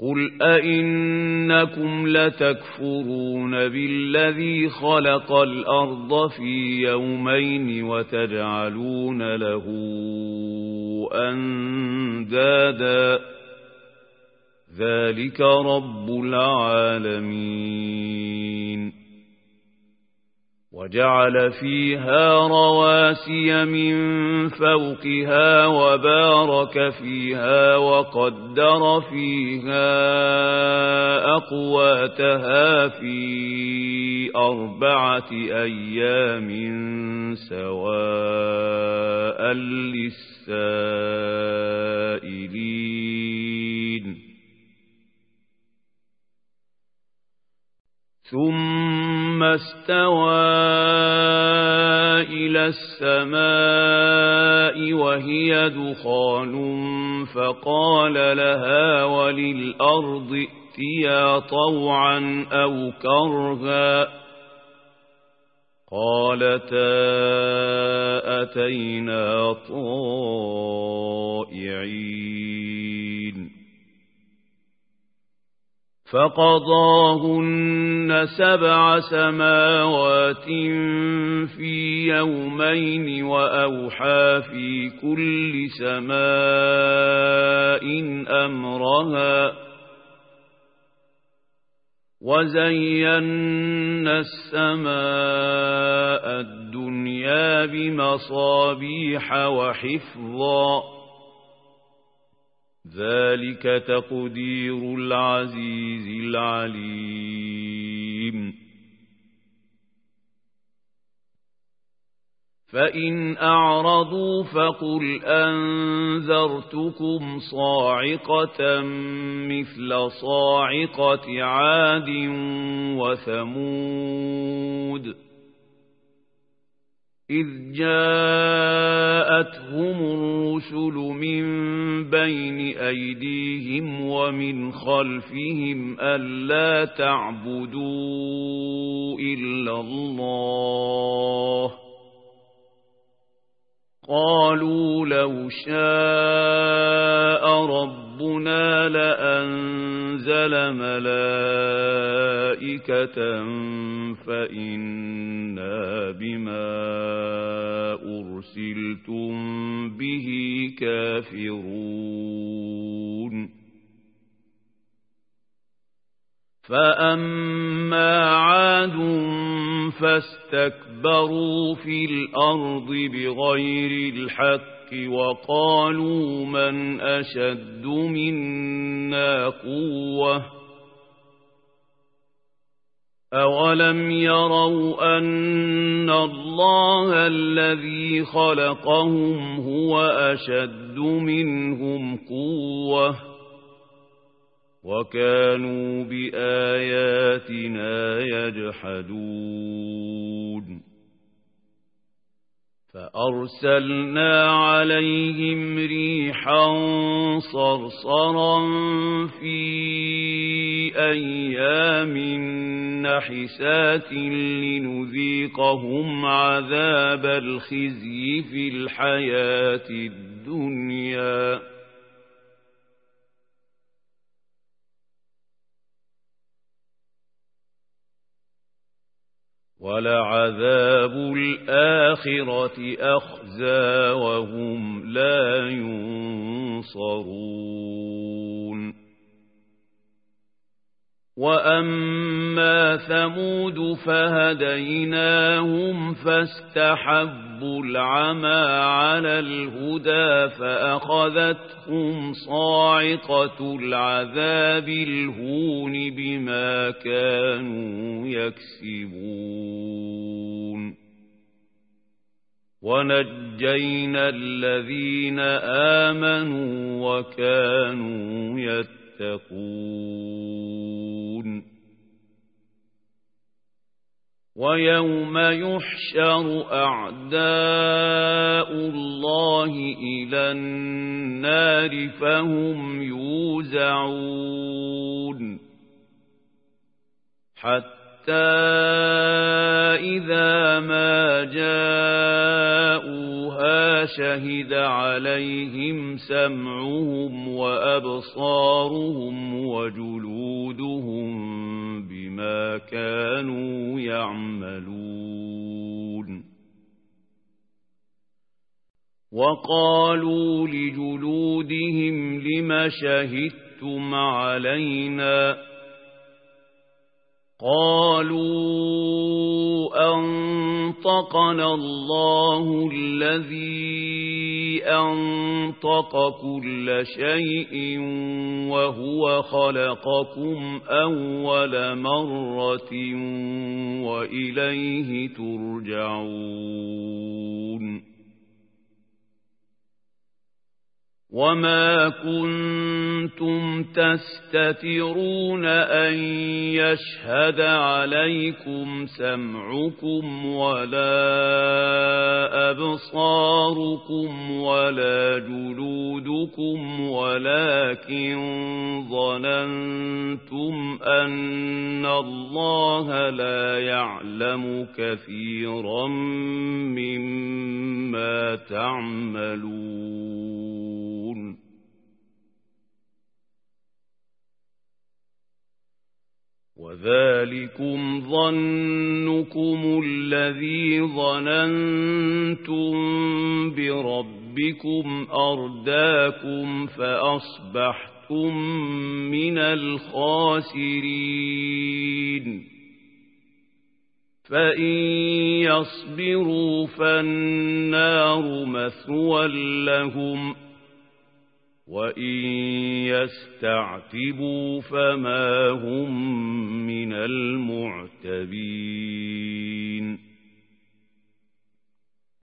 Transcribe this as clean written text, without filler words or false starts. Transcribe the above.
قل أئنكم لتكفرون بالذي خلق الأرض في يومين وتجعلون له أندادا ذلك رب العالمين وجعل فيها رواسي من فوقها وبارك فيها وقدر فيها أقواتها في 4 أيام سواء للسائلين ثم استوى إلى السماء وهي دخان فقال لها وللأرض ائتيا طوعا أو كرها قالتا أتينا طائعين فقضاهن 7 سماوات في يومين وأوحى في كل سماء أمرها وزينا السماء الدنيا بمصابيح وحفظا ذلك تقدير العزيز العليم فإن أعرضوا فقل أنذرتكم صاعقة مثل صاعقة عاد وثمود إذ جاءتهم الرسل من بين أيديهم ومن خلفهم ألا تعبدوا إلا الله قالوا لو شاء ربنا لأنزل ملائكة فإنا بما أرسلتم به كافرون فأما عاد فاستكبروا في الأرض بغير الحق وقالوا من أشد منا قوة أولم يروا أن الله الذي خلقهم هو أشد منهم قوة وكانوا بآياتنا يجحدون فأرسلنا عليهم ريحا صرصرا في أيام نحسات لنذيقهم عذاب الخزي في الحياة الدنيا ولعذاب الآخرة أخزى وهم لا ينصرون وأما ثمود فهديناهم فاستحبوا العمى على الهدى فأخذتهم صاعقة العذاب الهون بما كانوا يكسبون ونجينا الذين آمنوا وكانوا يتقون ويوم يحشر أعداء الله إلى النار فهم يوزعون حتى إذا ما جاءوها شهد عليهم سمعهم وأبصارهم وجلودهم بما كانوا يعملون. وقالوا لجلودهم لم شهدتم علينا؟ قالوا أنطقنا الله الذي أنطق كل شيء وهو خلقكم أول مرة وإليه ترجعون. وما كنتم تستترون أن يشهد عليكم سمعكم ولا أبصاركم ولا جلودكم ولكن ظننتم أن الله لا يعلم كثيرا مما تعملون. وذلكم ظنكم الذي ظننتم بربكم أرداكم فأصبحتم من الخاسرين. فإن يصبروا فالنار مثوى لهم وإن يستعتبوا فما هم من المعتبين.